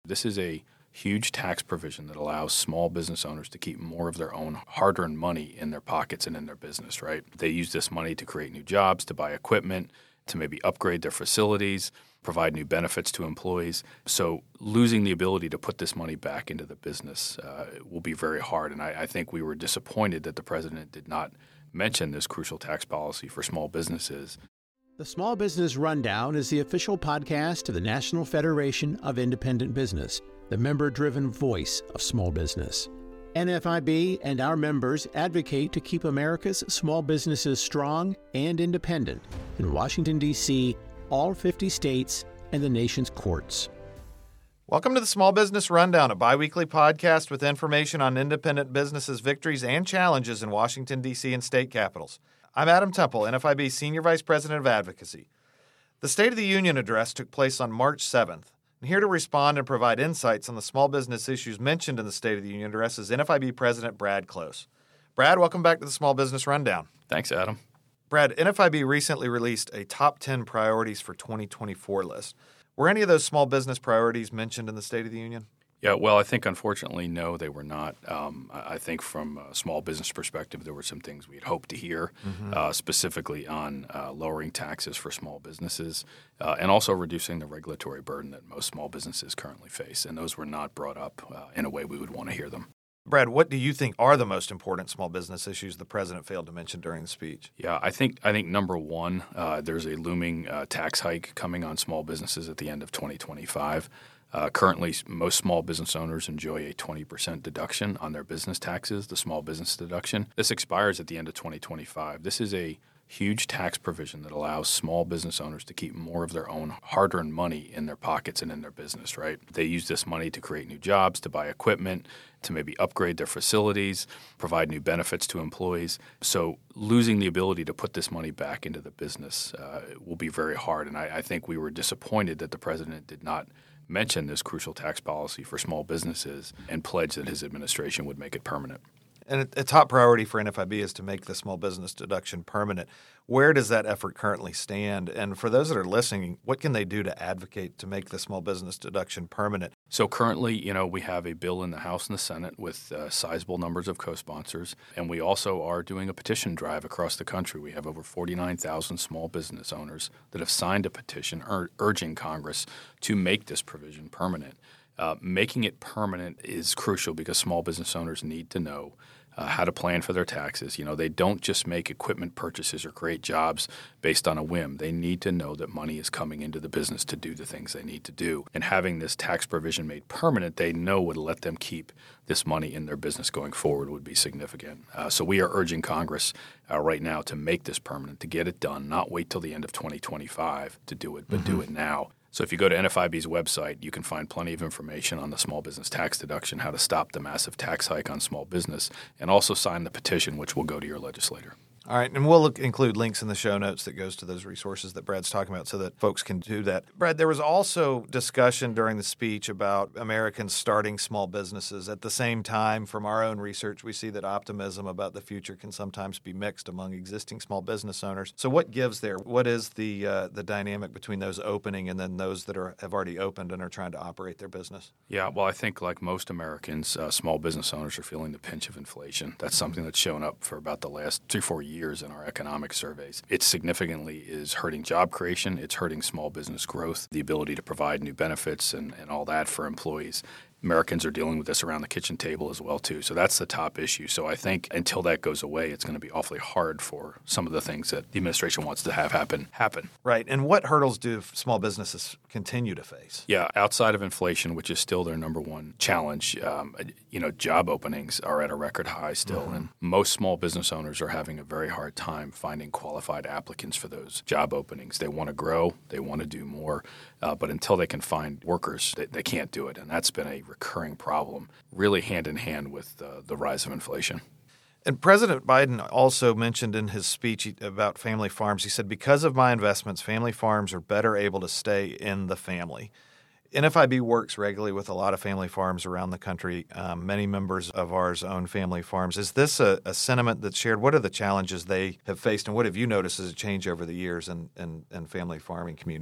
This is a huge tax provision that allows small business owners to keep more of their own hard-earned money in their pockets and in their business, right? They use this money to create new jobs, to buy equipment, to maybe upgrade their facilities, provide new benefits to employees. So losing the ability to put this money back into the business will be very hard. And I think we were disappointed that the president did not mention this crucial tax policy for small businesses. The Small Business Rundown is the official podcast of the National Federation of Independent Business, the member-driven voice of small business. NFIB and our members advocate to keep America's small businesses strong and independent in Washington, D.C., all 50 states, and the nation's courts. Welcome to the Small Business Rundown, a biweekly podcast with information on independent businesses' victories and challenges in Washington, D.C. and state capitals. I'm Adam Temple, NFIB Senior Vice President of Advocacy. The State of the Union address took place on March 7th. And here to respond and provide insights on the small business issues mentioned in the State of the Union address is NFIB President Brad Close. Brad, welcome back to the Small Business Rundown. Thanks, Adam. Brad, NFIB recently released a top 10 priorities for 2024 list. Were any of those small business priorities mentioned in the State of the Union? Yeah, well, I think unfortunately, no, they were not. I think from a small business perspective, there were some things we had hoped to hear, specifically on lowering taxes for small businesses and also reducing the regulatory burden that most small businesses currently face. And those were not brought up in a way we would want to hear them. Brad, what do you think are the most important small business issues the president failed to mention during the speech? Yeah, I think number one, there's a looming tax hike coming on small businesses at the end of 2025. Currently, most small business owners enjoy a 20% deduction on their business taxes, the small business deduction. This expires at the end of 2025. This is a huge tax provision that allows small business owners to keep more of their own hard-earned money in their pockets and in their business, right? They use this money to create new jobs, to buy equipment, to maybe upgrade their facilities, provide new benefits to employees. So losing the ability to put this money back into the business will be very hard. And I think we were disappointed that the president did not mention this crucial tax policy for small businesses and pledge that his administration would make it permanent. And a top priority for NFIB is to make the small business deduction permanent. Where does that effort currently stand? And for those that are listening, what can they do to advocate to make the small business deduction permanent? So currently, we have a bill in the House and the Senate with sizable numbers of co-sponsors. And we also are doing a petition drive across the country. We have over 49,000 small business owners that have signed a petition urging Congress to make this provision permanent. Making it permanent is crucial because small business owners need to know how to plan for their taxes. They don't just make equipment purchases or create jobs based on a whim. They need to know that money is coming into the business to do the things they need to do. And having this tax provision made permanent, they know would let them keep this money in their business going forward would be significant. So we are urging Congress right now to make this permanent, to get it done, not wait till the end of 2025 to do it, but do it now. So if you go to NFIB's website, you can find plenty of information on the small business tax deduction, how to stop the massive tax hike on small business, and also sign the petition, which will go to your legislator. All right, and we'll include links in the show notes that goes to those resources that Brad's talking about so that folks can do that. Brad, there was also discussion during the speech about Americans starting small businesses. At the same time, from our own research, we see that optimism about the future can sometimes be mixed among existing small business owners. So what gives there? What is the dynamic between those opening and then those that have already opened and are trying to operate their business? Yeah, well, I think like most Americans, small business owners are feeling the pinch of inflation. That's something that's shown up for about the last 3-4 years in our economic surveys. It significantly is hurting job creation. It's hurting small business growth, the ability to provide new benefits and all that for employees. Americans are dealing with this around the kitchen table as well, too. So that's the top issue. So I think until that goes away, it's going to be awfully hard for some of the things that the administration wants to have happen. Right. And what hurdles do small businesses continue to face? Yeah, outside of inflation, which is still their number one challenge, job openings are at a record high still. And most small business owners are having a very hard time finding qualified applicants for those job openings. They want to grow. They want to do more. But until they can find workers, they can't do it. And that's been a recurring problem, really hand in hand with the rise of inflation. And President Biden also mentioned in his speech about family farms, he said, because of my investments, family farms are better able to stay in the family. NFIB works regularly with a lot of family farms around the country. Many members of ours own family farms. Is this a sentiment that's shared? What are the challenges they have faced, and what have you noticed as a change over the years in family farming community?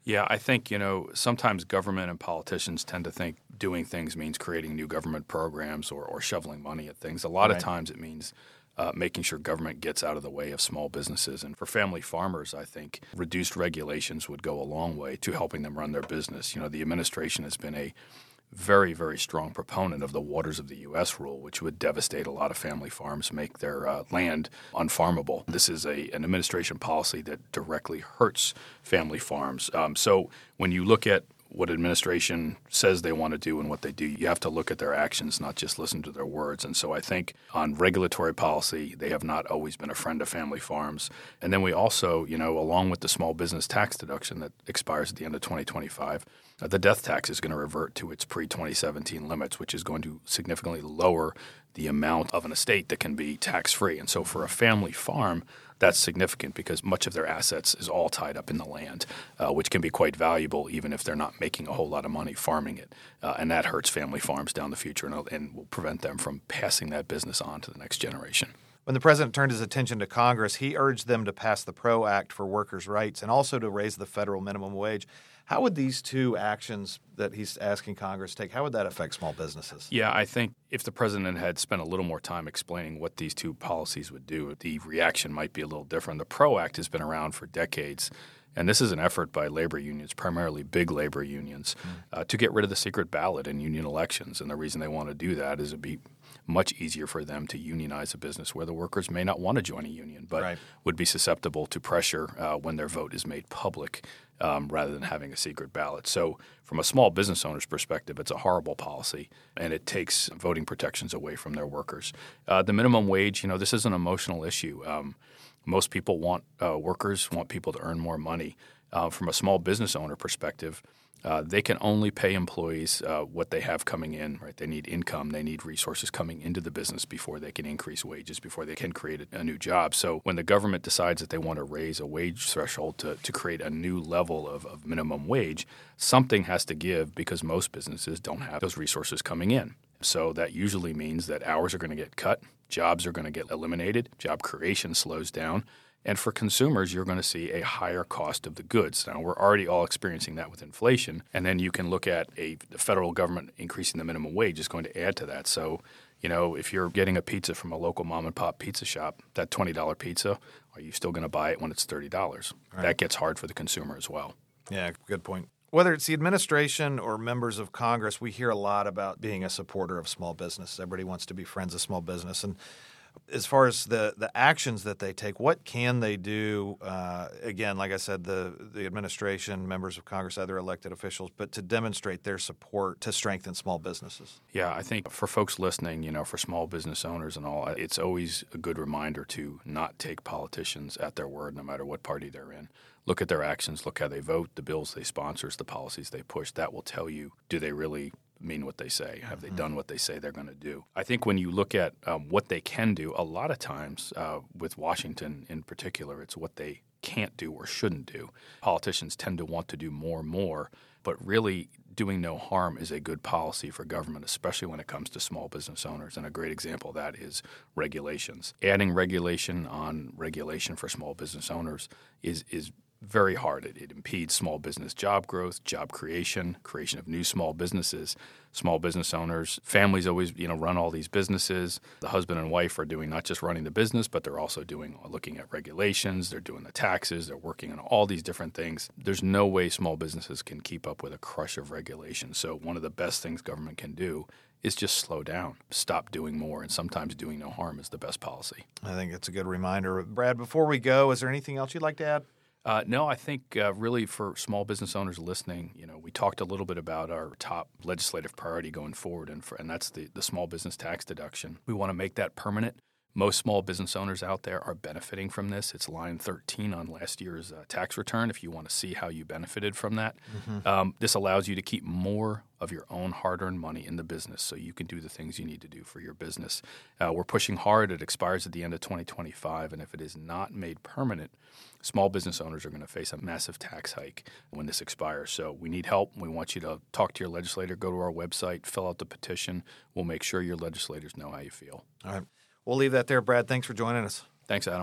Yeah, I think, sometimes government and politicians tend to think doing things means creating new government programs or shoveling money at things. A lot of times it means making sure government gets out of the way of small businesses. And for family farmers, I think reduced regulations would go a long way to helping them run their business. The administration has been a very, very strong proponent of the Waters of the U.S. rule, which would devastate a lot of family farms, make their land unfarmable. This is an administration policy that directly hurts family farms. So when you look at what administration says they want to do and what they do, you have to look at their actions, not just listen to their words. And so I think on regulatory policy, they have not always been a friend of family farms. And then we also, along with the small business tax deduction that expires at the end of 2025, the death tax is going to revert to its pre-2017 limits, which is going to significantly lower the amount of an estate that can be tax-free. And so for a family farm, that's significant because much of their assets is all tied up in the land, which can be quite valuable even if they're not making a whole lot of money farming it. And that hurts family farms down the future and will prevent them from passing that business on to the next generation. When the president turned his attention to Congress, he urged them to pass the PRO Act for workers' rights and also to raise the federal minimum wage. How would these two actions that he's asking Congress take, how would that affect small businesses? Yeah, I think if the president had spent a little more time explaining what these two policies would do, the reaction might be a little different. The PRO Act has been around for decades, and this is an effort by labor unions, primarily big labor unions, to get rid of the secret ballot in union elections. And the reason they want to do that is it'd be much easier for them to unionize a business where the workers may not want to join a union, but would be susceptible to pressure when their vote is made public rather than having a secret ballot. So from a small business owner's perspective, it's a horrible policy, and it takes voting protections away from their workers. The minimum wage, this is an emotional issue. Most people want workers want people to earn more money. From a small business owner perspective, they can only pay employees what they have coming in, right? They need income. They need resources coming into the business before they can increase wages, before they can create a new job. So when the government decides that they want to raise a wage threshold to create a new level of minimum wage, something has to give because most businesses don't have those resources coming in. So that usually means that hours are going to get cut, jobs are going to get eliminated, job creation slows down. And for consumers, you're going to see a higher cost of the goods. Now, we're already all experiencing that with inflation. And then you can look at the federal government increasing the minimum wage is going to add to that. So, if you're getting a pizza from a local mom-and-pop pizza shop, that $20 pizza, are you still going to buy it when it's $30? Right. That gets hard for the consumer as well. Yeah, good point. Whether it's the administration or members of Congress, we hear a lot about being a supporter of small business. Everybody wants to be friends of small business. And as far as the actions that they take, what can they do? Again, like I said, the administration, members of Congress, other elected officials, but to demonstrate their support to strengthen small businesses. Yeah, I think for folks listening, for small business owners and all, it's always a good reminder to not take politicians at their word, no matter what party they're in. Look at their actions, look how they vote, the bills they sponsor, the policies they push. That will tell you, do they really mean what they say? Have they done what they say they're going to do? I think when you look at what they can do, a lot of times with Washington in particular, it's what they can't do or shouldn't do. Politicians tend to want to do more, but really doing no harm is a good policy for government, especially when it comes to small business owners. And a great example of that is regulations. Adding regulation on regulation for small business owners is very hard. It impedes small business job growth, job creation of new small businesses. Small business owners, families always, run all these businesses. The husband and wife are doing not just running the business, but they're also looking at regulations. They're doing the taxes. They're working on all these different things. There's no way small businesses can keep up with a crush of regulations. So one of the best things government can do is just slow down, stop doing more, and sometimes doing no harm is the best policy. I think it's a good reminder. Brad, before we go, is there anything else you'd like to add? No, I think really for small business owners listening, we talked a little bit about our top legislative priority going forward, and that's the small business tax deduction. We want to make that permanent. Most small business owners out there are benefiting from this. It's line 13 on last year's tax return if you want to see how you benefited from that. This allows you to keep more of your own hard-earned money in the business so you can do the things you need to do for your business. We're pushing hard. It expires at the end of 2025, and if it is not made permanent, small business owners are going to face a massive tax hike when this expires. So we need help. We want you to talk to your legislator, go to our website, fill out the petition. We'll make sure your legislators know how you feel. All right. We'll leave that there. Brad, thanks for joining us. Thanks, Adam.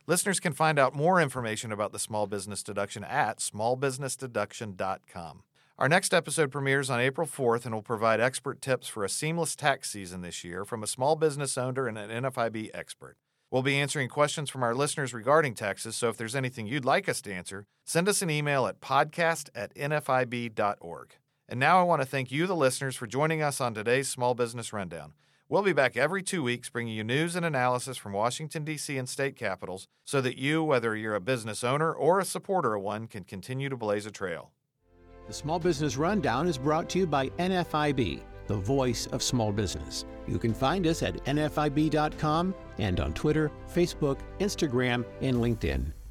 Listeners can find out more information about the small business deduction at smallbusinessdeduction.com. Our next episode premieres on April 4th and will provide expert tips for a seamless tax season this year from a small business owner and an NFIB expert. We'll be answering questions from our listeners regarding taxes, so if there's anything you'd like us to answer, send us an email at podcast@nfib.org. And now I want to thank you, the listeners, for joining us on today's Small Business Rundown. We'll be back every 2 weeks bringing you news and analysis from Washington, D.C. and state capitals so that you, whether you're a business owner or a supporter of one, can continue to blaze a trail. The Small Business Rundown is brought to you by NFIB, the voice of small business. You can find us at nfib.com and on Twitter, Facebook, Instagram, and LinkedIn.